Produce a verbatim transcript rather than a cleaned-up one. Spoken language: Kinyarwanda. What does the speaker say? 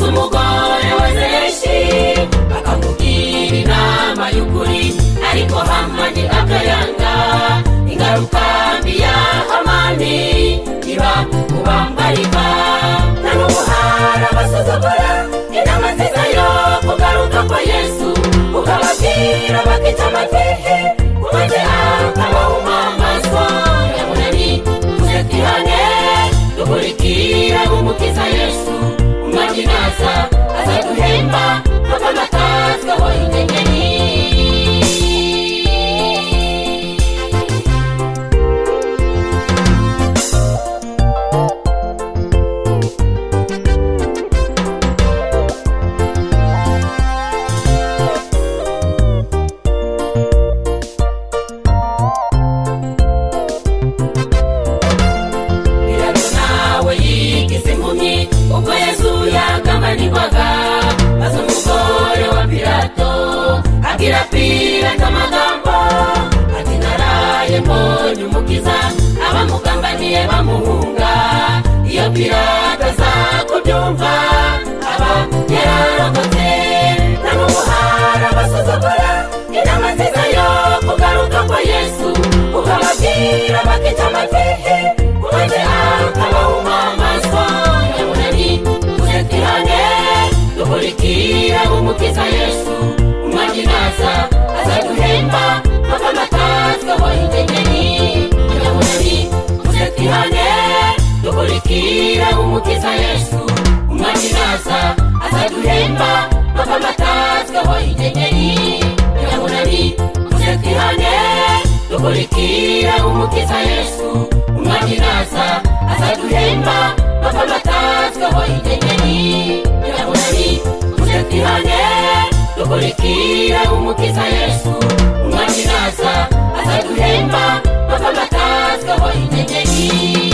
umugore wa Zereshi akamubwira inama y'ukuri, ariko Hamani akayanga. Ingaruka mbi ya Hamani iba kubambarika. Na n'ubu hari abasuzugura inama nziza yo kugaruka kwa Yesu, ukababwira bakica amatwi maze akabaha amaso. Yamunani tuze twihane dukurikira umukiza Yesu, umwami naza azaduhemba bakamatazwaho inyenyeri. Ubwo Yesu yagamanirwaga, maze umugore wa Pilato abwira Pilato amagambo ati naraye mbonye umukiza, abamugambaniye bamuhunga. Iyo Pilato aza kubyumva aba yararokotse. Na n'ubu hari abasuzugura inama nziza yo kugaruka kwa Yesu, ukababwira bakica amatwi maze akabaha amaso. Tuze twihane dukurikira umukiza Yesu, umwami naza azaduhemba bakamatazwaho inyenyeri. Yamunani tuze twihane dukurikira umukiza Yesu, umwami naza azaduhemba bakamatazwaho inyenyeri. Yamunani tuze twihane dukurikira umukiza Yesu, umwami naza azaduhemba bakamatazwaho inyenyeri. Yamunani tuze twihane dukurikira umukiza Yesu, umwami naza azaduhemba bakamatazwaho inyenyeri.